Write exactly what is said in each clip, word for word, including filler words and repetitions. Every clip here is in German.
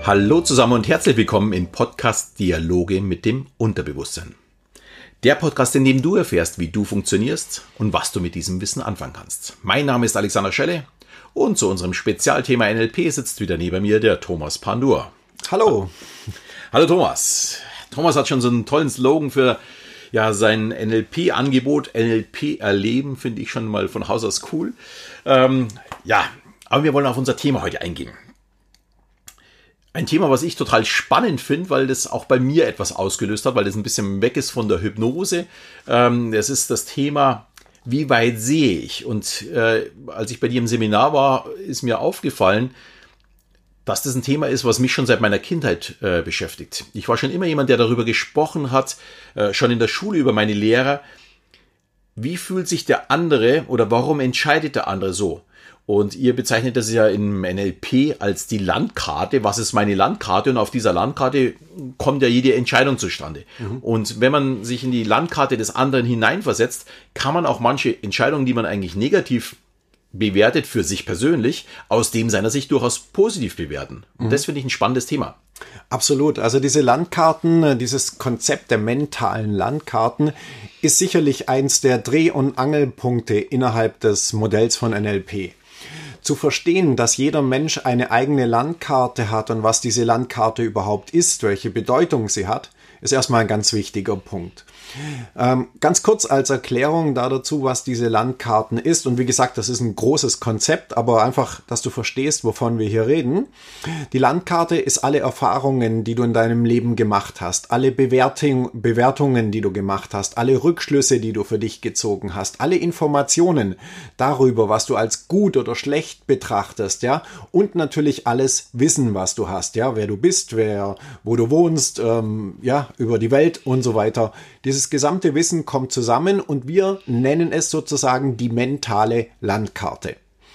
Hallo zusammen und herzlich willkommen im Podcast Dialoge mit dem Unterbewusstsein. Der Podcast, in dem du erfährst, wie du funktionierst und was du mit diesem Wissen anfangen kannst. Mein Name ist Alexander Schelle und zu unserem Spezialthema N L P sitzt wieder neben mir der Thomas Pandur. Hallo. Hallo Thomas. Thomas hat schon so einen tollen Slogan für ja, sein N L P-Angebot. N L P erleben finde ich schon mal von Haus aus cool. Ähm, ja, aber wir wollen auf unser Thema heute eingehen. Ein Thema, was ich total spannend finde, weil das auch bei mir etwas ausgelöst hat, weil das ein bisschen weg ist von der Hypnose. Ähm, das ist das Thema, wie weit sehe ich? Und äh, als ich bei dir im Seminar war, ist mir aufgefallen, dass das ein Thema ist, was mich schon seit meiner Kindheit äh, beschäftigt. Ich war schon immer jemand, der darüber gesprochen hat, äh, schon in der Schule über meine Lehrer. Wie fühlt sich der andere oder warum entscheidet der andere so? Und ihr bezeichnet das ja im N L P als die Landkarte. Was ist meine Landkarte? Und auf dieser Landkarte kommt ja jede Entscheidung zustande. Mhm. Und wenn man sich in die Landkarte des anderen hineinversetzt, kann man auch manche Entscheidungen, die man eigentlich negativ bewertet für sich persönlich, aus dem seiner Sicht durchaus positiv bewerten. Und mhm. das finde ich ein spannendes Thema. Absolut. Also diese Landkarten, dieses Konzept der mentalen Landkarten ist sicherlich eins der Dreh- und Angelpunkte innerhalb des Modells von N L P. Zu verstehen, dass jeder Mensch eine eigene Landkarte hat und was diese Landkarte überhaupt ist, welche Bedeutung sie hat, ist erstmal ein ganz wichtiger Punkt. Ähm, ganz kurz als Erklärung da dazu, was diese Landkarten ist. Und wie gesagt, das ist ein großes Konzept, aber einfach, dass du verstehst, wovon wir hier reden. Die Landkarte ist alle Erfahrungen, die du in deinem Leben gemacht hast, alle Bewertung, Bewertungen, die du gemacht hast, alle Rückschlüsse, die du für dich gezogen hast, alle Informationen darüber, was du als gut oder schlecht betrachtest, ja, und natürlich alles Wissen, was du hast, ja, wer du bist, wer, wo du wohnst, ähm, ja, über die Welt und so weiter. Dieses gesamte Wissen kommt zusammen und wir nennen es sozusagen die mentale Landkarte.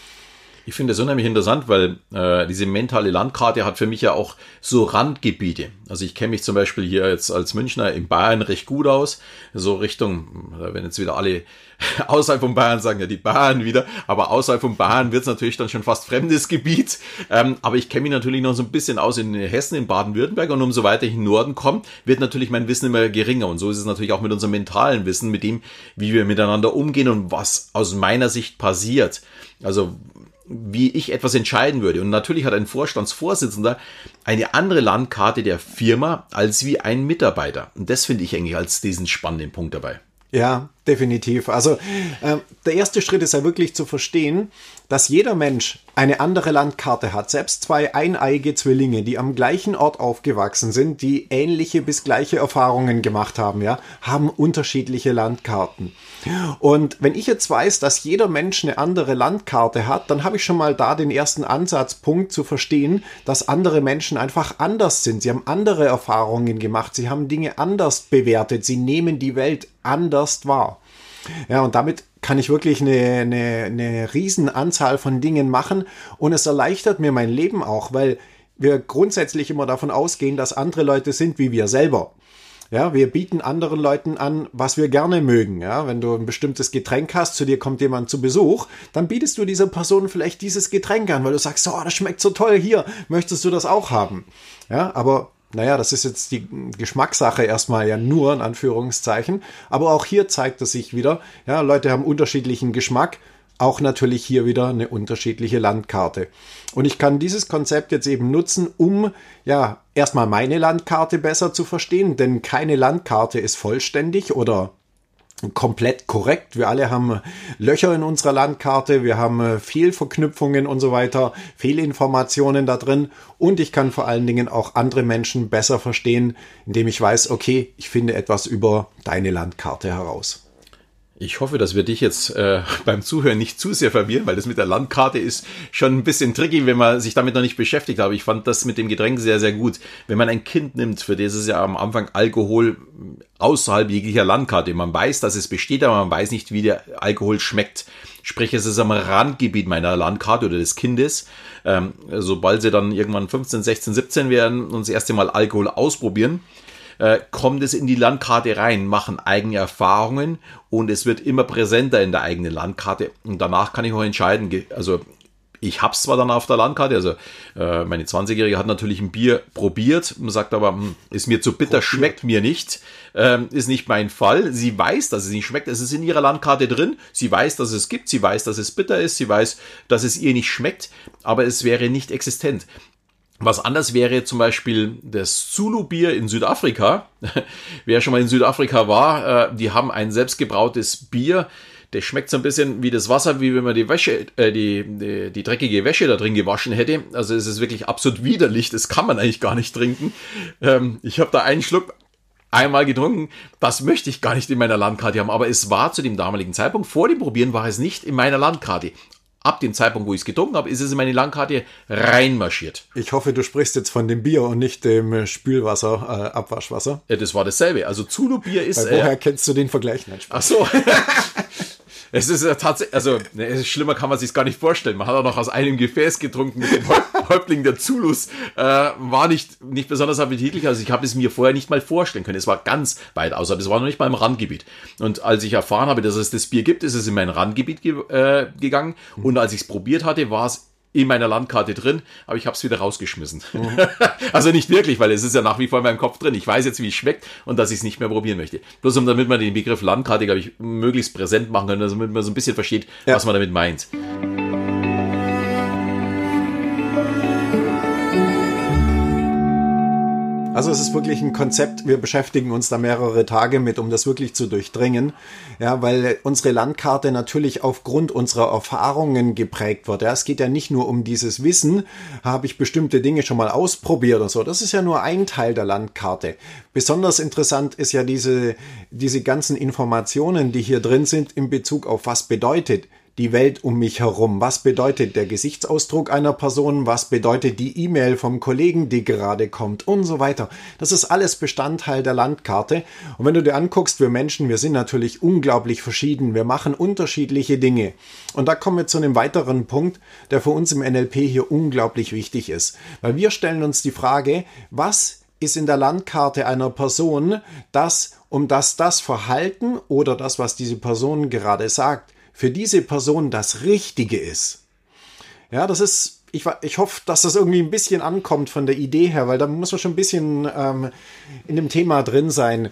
Ich finde das unheimlich interessant, weil äh, diese mentale Landkarte hat für mich ja auch so Randgebiete. Also ich kenne mich zum Beispiel hier jetzt als Münchner in Bayern recht gut aus. So Richtung, wenn jetzt wieder alle außerhalb von Bayern sagen, ja die Bayern wieder, aber außerhalb von Bayern wird es natürlich dann schon fast fremdes Gebiet. Ähm, aber ich kenne mich natürlich noch so ein bisschen aus in Hessen, in Baden-Württemberg und umso weiter ich in den Norden komme, wird natürlich mein Wissen immer geringer. Und so ist es natürlich auch mit unserem mentalen Wissen, mit dem, wie wir miteinander umgehen und was aus meiner Sicht passiert. Also wie ich etwas entscheiden würde. Und natürlich hat ein Vorstandsvorsitzender eine andere Landkarte der Firma als wie ein Mitarbeiter. Und das finde ich eigentlich als diesen spannenden Punkt dabei. Ja, definitiv. Also äh, der erste Schritt ist ja wirklich zu verstehen, dass jeder Mensch eine andere Landkarte hat. Selbst zwei eineige Zwillinge, die am gleichen Ort aufgewachsen sind, die ähnliche bis gleiche Erfahrungen gemacht haben, ja, haben unterschiedliche Landkarten. Und wenn ich jetzt weiß, dass jeder Mensch eine andere Landkarte hat, dann habe ich schon mal da den ersten Ansatzpunkt zu verstehen, dass andere Menschen einfach anders sind. Sie haben andere Erfahrungen gemacht, sie haben Dinge anders bewertet, sie nehmen die Welt anders wahr. Ja, und damit kann ich wirklich eine, eine, eine riesen Anzahl von Dingen machen und es erleichtert mir mein Leben auch, weil wir grundsätzlich immer davon ausgehen, dass andere Leute sind wie wir selber. Ja, wir bieten anderen Leuten an, was wir gerne mögen. Ja, wenn du ein bestimmtes Getränk hast, zu dir kommt jemand zu Besuch, dann bietest du dieser Person vielleicht dieses Getränk an, weil du sagst, oh, das schmeckt so toll, hier, möchtest du das auch haben? Ja, aber naja, das ist jetzt die Geschmackssache erstmal ja nur, in Anführungszeichen. Aber auch hier zeigt es sich wieder, ja, Leute haben unterschiedlichen Geschmack, auch natürlich hier wieder eine unterschiedliche Landkarte. Und ich kann dieses Konzept jetzt eben nutzen, um ja erstmal meine Landkarte besser zu verstehen, denn keine Landkarte ist vollständig oder komplett korrekt. Wir alle haben Löcher in unserer Landkarte, wir haben Fehlverknüpfungen und so weiter, Fehlinformationen da drin und ich kann vor allen Dingen auch andere Menschen besser verstehen, indem ich weiß, okay, ich finde etwas über deine Landkarte heraus. Ich hoffe, dass wir dich jetzt äh, beim Zuhören nicht zu sehr verwirren, weil das mit der Landkarte ist schon ein bisschen tricky, wenn man sich damit noch nicht beschäftigt hat. Aber ich fand das mit dem Getränk sehr, sehr gut. Wenn man ein Kind nimmt, für das ist ja am Anfang Alkohol außerhalb jeglicher Landkarte. Man weiß, dass es besteht, aber man weiß nicht, wie der Alkohol schmeckt. Sprich, es ist am Randgebiet meiner Landkarte oder des Kindes. Ähm, sobald sie dann irgendwann fünfzehn, sechzehn, siebzehn werden und das erste Mal Alkohol ausprobieren, äh, kommt es in die Landkarte rein, machen eigene Erfahrungen und es wird immer präsenter in der eigenen Landkarte. Und danach kann ich auch entscheiden, also Ich hab's zwar dann auf der Landkarte, also äh, meine zwanzigjährige hat natürlich ein Bier probiert und sagt aber, hm, ist mir zu bitter, schmeckt mir nicht, ähm, ist nicht mein Fall. Sie weiß, dass es nicht schmeckt, es ist in ihrer Landkarte drin, sie weiß, dass es gibt, sie weiß, dass es bitter ist, sie weiß, dass es ihr nicht schmeckt, aber es wäre nicht existent. Was anders wäre zum Beispiel das Zulu-Bier in Südafrika. Wer schon mal in Südafrika war, äh, die haben ein selbstgebrautes Bier. Das schmeckt so ein bisschen wie das Wasser, wie wenn man die Wäsche, äh, die, die, die dreckige Wäsche da drin gewaschen hätte. Also es ist wirklich absolut widerlich. Das kann man eigentlich gar nicht trinken. Ähm, ich habe da einen Schluck einmal getrunken. Das möchte ich gar nicht in meiner Landkarte haben. Aber es war zu dem damaligen Zeitpunkt, vor dem Probieren war es nicht in meiner Landkarte. Ab dem Zeitpunkt, wo ich es getrunken habe, ist es in meine Landkarte reinmarschiert. Ich hoffe, du sprichst jetzt von dem Bier und nicht dem Spülwasser, äh, Abwaschwasser. Ja, das war dasselbe. Also Zulu-Bier ist... Weil woher äh, kennst du den Vergleich? Nein, ach so. Es ist ja tatsächlich, also ne, schlimmer kann man sich gar nicht vorstellen. Man hat auch noch aus einem Gefäß getrunken mit dem Häuptling der Zulus. Äh, war nicht, nicht besonders appetitlich. Also ich habe es mir vorher nicht mal vorstellen können. Es war ganz weit außerhalb. Es war noch nicht mal im Randgebiet. Und als ich erfahren habe, dass es das Bier gibt, ist es in mein Randgebiet ge äh, gegangen. Und als ich es probiert hatte, war es in meiner Landkarte drin, aber ich habe es wieder rausgeschmissen. Mhm. Also nicht wirklich, weil es ist ja nach wie vor in meinem Kopf drin. Ich weiß jetzt, wie es schmeckt und dass ich es nicht mehr probieren möchte. Bloß um, damit man den Begriff Landkarte, glaube ich, möglichst präsent machen kann, damit man so ein bisschen versteht, ja, was man damit meint. Also es ist wirklich ein Konzept, wir beschäftigen uns da mehrere Tage mit, um das wirklich zu durchdringen, ja, weil unsere Landkarte natürlich aufgrund unserer Erfahrungen geprägt wird. Ja, es geht ja nicht nur um dieses Wissen, habe ich bestimmte Dinge schon mal ausprobiert oder so. Das ist ja nur ein Teil der Landkarte. Besonders interessant ist ja diese, diese ganzen Informationen, die hier drin sind in Bezug auf was bedeutet die Welt um mich herum. Was bedeutet der Gesichtsausdruck einer Person? Was bedeutet die E-Mail vom Kollegen, die gerade kommt und so weiter. Das ist alles Bestandteil der Landkarte. Und wenn du dir anguckst, wir Menschen, wir sind natürlich unglaublich verschieden. Wir machen unterschiedliche Dinge. Und da kommen wir zu einem weiteren Punkt, der für uns im N L P hier unglaublich wichtig ist. Weil wir stellen uns die Frage, was ist in der Landkarte einer Person das, um das das Verhalten oder das, was diese Person gerade sagt, für diese Person das Richtige ist. Ja, das ist, ich, ich hoffe, dass das irgendwie ein bisschen ankommt von der Idee her, weil da muss man schon ein bisschen ähm, in dem Thema drin sein.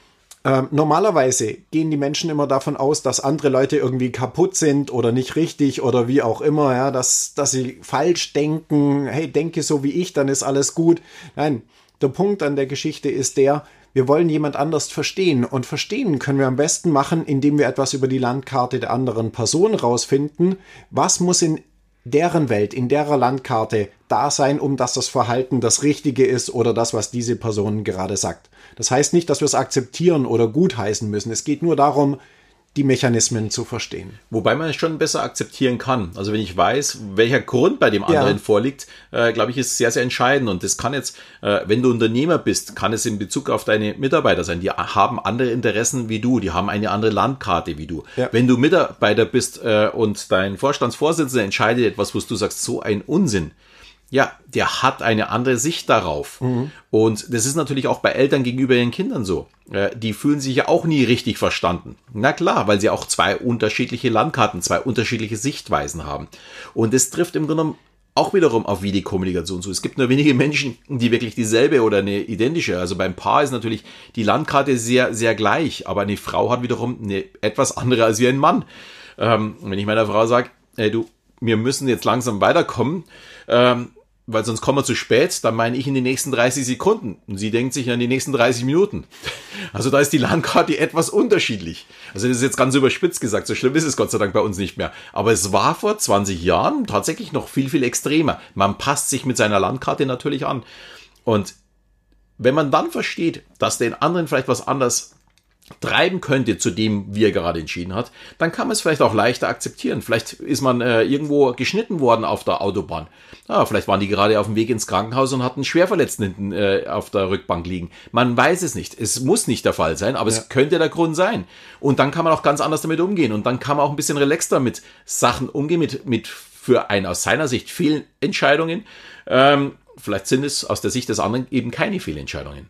Ähm, normalerweise gehen die Menschen immer davon aus, dass andere Leute irgendwie kaputt sind oder nicht richtig oder wie auch immer, ja, dass, dass sie falsch denken, hey, denke so wie ich, dann ist alles gut. Nein, der Punkt an der Geschichte ist der, wir wollen jemand anders verstehen und verstehen können wir am besten machen, indem wir etwas über die Landkarte der anderen Person rausfinden. Was muss in deren Welt, in derer Landkarte da sein, um dass das Verhalten das Richtige ist oder das, was diese Person gerade sagt. Das heißt nicht, dass wir es akzeptieren oder gutheißen müssen. Es geht nur darum, die Mechanismen zu verstehen. Wobei man es schon besser akzeptieren kann. Also wenn ich weiß, welcher Grund bei dem anderen ja. vorliegt, äh, glaube ich, ist sehr, sehr entscheidend. Und das kann jetzt, äh, wenn du Unternehmer bist, kann es in Bezug auf deine Mitarbeiter sein. Die haben andere Interessen wie du, die haben eine andere Landkarte wie du. Ja. Wenn du Mitarbeiter bist äh, und dein Vorstandsvorsitzender entscheidet etwas, wo du sagst, so ein Unsinn, ja, der hat eine andere Sicht darauf. Mhm. Und das ist natürlich auch bei Eltern gegenüber ihren Kindern so. Die fühlen sich ja auch nie richtig verstanden. Na klar, weil sie auch zwei unterschiedliche Landkarten, zwei unterschiedliche Sichtweisen haben. Und das trifft im Grunde genommen auch wiederum auf wie die Kommunikation zu. Es gibt nur wenige Menschen, die wirklich dieselbe oder eine identische. Also beim Paar ist natürlich die Landkarte sehr, sehr gleich. Aber eine Frau hat wiederum eine etwas andere als wie ein Mann. Ähm, wenn ich meiner Frau sage, ey, du, wir müssen jetzt langsam weiterkommen, ähm, weil sonst kommen wir zu spät, dann meine ich in die nächsten dreißig Sekunden. Und sie denkt sich an die nächsten dreißig Minuten. Also da ist die Landkarte etwas unterschiedlich. Also das ist jetzt ganz überspitzt gesagt, so schlimm ist es Gott sei Dank bei uns nicht mehr. Aber es war vor zwanzig Jahren tatsächlich noch viel, viel extremer. Man passt sich mit seiner Landkarte natürlich an. Und wenn man dann versteht, dass den anderen vielleicht was anderes treiben könnte zu dem, wie er gerade entschieden hat, dann kann man es vielleicht auch leichter akzeptieren. Vielleicht ist man äh, irgendwo geschnitten worden auf der Autobahn. Ja, vielleicht waren die gerade auf dem Weg ins Krankenhaus und hatten einen Schwerverletzten hinten äh, auf der Rückbank liegen. Man weiß es nicht. Es muss nicht der Fall sein, aber ja. es könnte der Grund sein. Und dann kann man auch ganz anders damit umgehen. Und dann kann man auch ein bisschen relaxter mit Sachen umgehen, mit, mit für einen aus seiner Sicht Fehlentscheidungen. Ähm, vielleicht sind es aus der Sicht des anderen eben keine Fehlentscheidungen.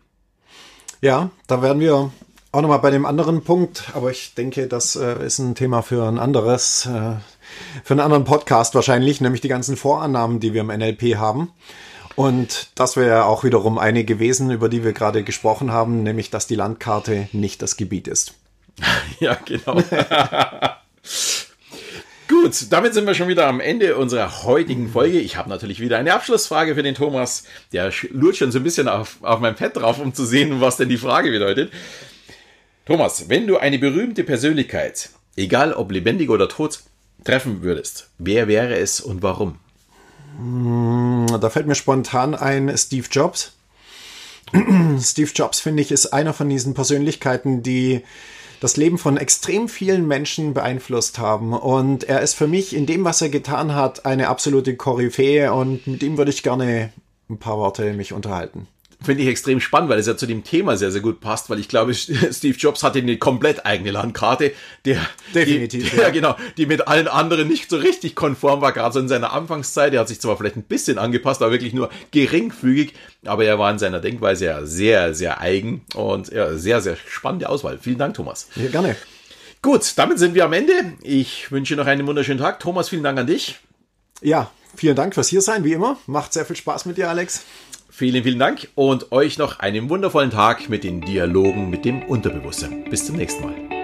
Ja, da werden wir auch nochmal bei dem anderen Punkt, aber ich denke, das äh, ist ein Thema für ein anderes, äh, für einen anderen Podcast wahrscheinlich, nämlich die ganzen Vorannahmen, die wir im N L P haben. Und das wäre ja auch wiederum eine gewesen, über die wir gerade gesprochen haben, nämlich, dass die Landkarte nicht das Gebiet ist. Ja, genau. Gut, damit sind wir schon wieder am Ende unserer heutigen Folge. Ich habe natürlich wieder eine Abschlussfrage für den Thomas. Der lurt schon so ein bisschen auf, auf mein Pad drauf, um zu sehen, was denn die Frage bedeutet. Thomas, wenn du eine berühmte Persönlichkeit, egal ob lebendig oder tot, treffen würdest, wer wäre es und warum? Da fällt mir spontan ein Steve Jobs. Steve Jobs, finde ich, ist einer von diesen Persönlichkeiten, die das Leben von extrem vielen Menschen beeinflusst haben. Und er ist für mich in dem, was er getan hat, eine absolute Koryphäe. Und mit ihm würde ich gerne ein paar Worte mich unterhalten. Finde ich extrem spannend, weil es ja zu dem Thema sehr, sehr gut passt, weil ich glaube, Steve Jobs hatte eine komplett eigene Landkarte, der, Definitiv, die, der, ja. genau, die mit allen anderen nicht so richtig konform war, gerade so in seiner Anfangszeit. Er hat sich zwar vielleicht ein bisschen angepasst, aber wirklich nur geringfügig, aber er war in seiner Denkweise ja sehr, sehr eigen und ja, sehr, sehr spannende Auswahl. Vielen Dank, Thomas. Ja, gerne. Gut, damit sind wir am Ende. Ich wünsche noch einen wunderschönen Tag. Thomas, vielen Dank an dich. Ja, vielen Dank fürs Hiersein, wie immer. Macht sehr viel Spaß mit dir, Alex. Vielen, vielen Dank und euch noch einen wundervollen Tag mit den Dialogen mit dem Unterbewusstsein. Bis zum nächsten Mal.